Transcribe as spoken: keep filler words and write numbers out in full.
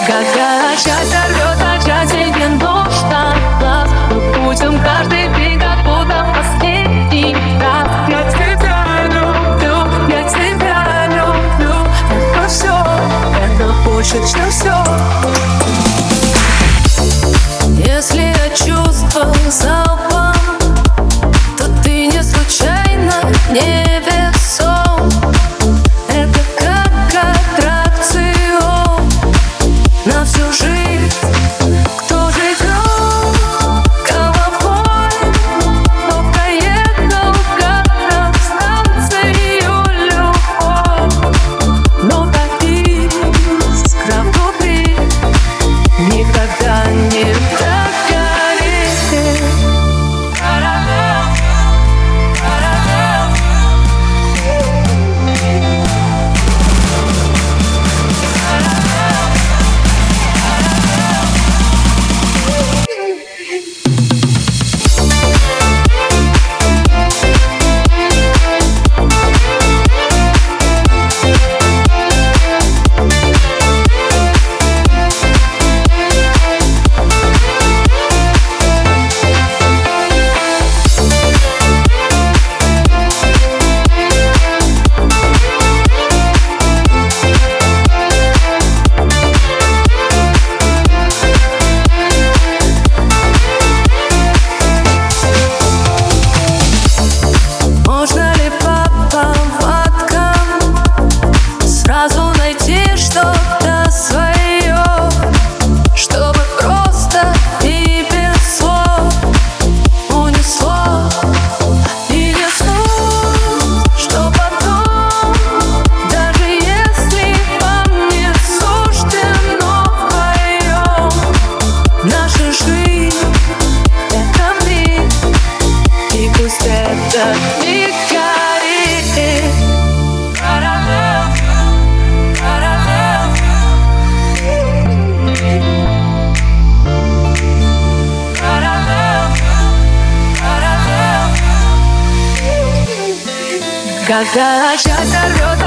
Когда счастье рвет, а счастье нужно глаз, мы будем каждый миг, как будто последний раз. Я тебя люблю, я тебя люблю, это все, это больше, чем все. Если я чувствовал залпом, то ты не случайно, не весом. Это как аттракцион на всю жизнь. Кто живет головой, кто проехал как на станцию любовь. Но та искра внутри никогда не догорит. Можно ли по повадкам сразу найти что-то свое, чтобы просто и без слов унесло и не снова, что потом, даже если вам не суждено вдвоем, наша жизнь — это миг, и пусть это не горит. Когда счастье рвет,